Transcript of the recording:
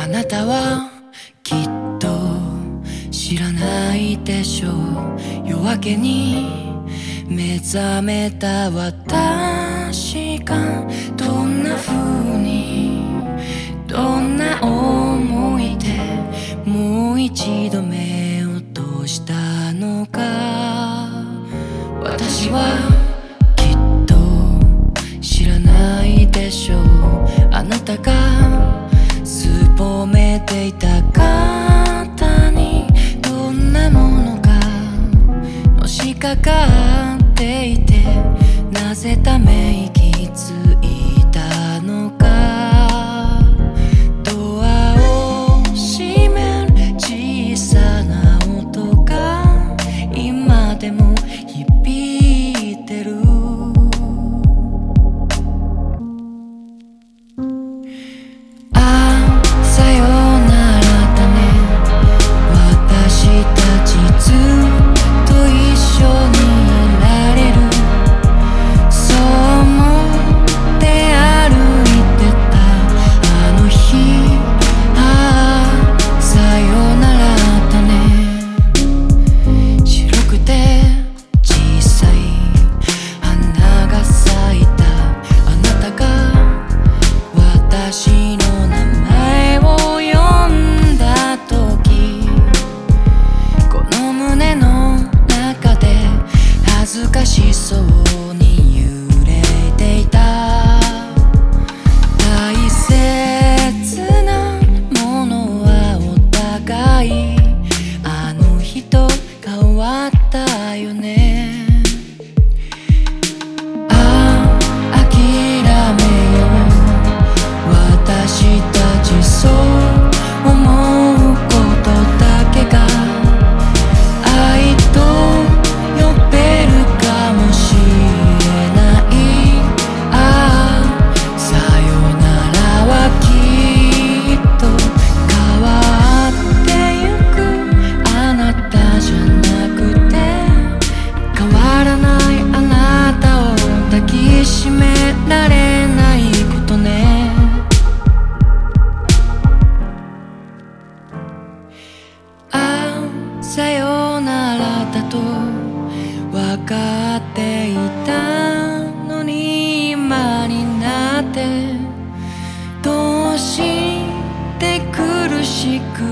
あなたはきっと知らないでしょう。夜明けに目覚めた私がどんな風にどんな思いでもう一度目を閉じたのか。私はきっと知らないでしょう。あなたがすぼめていた肩にどんなものがのしかかっていて、なぜため息ついたのか。ドアを閉める小さな音が今でも響いてる。恥ずかしそうに揺れていた。大切なものはお互いあの日と変わったよね。諦めよう私たち、そう思うことだけが愛と呼べるかもしれない。さよならはきっと変わってゆく。あなたじゃなくて変わらないあなたを抱きしめられないことね。さよならだと分かっていたのに、今になってどうして苦しく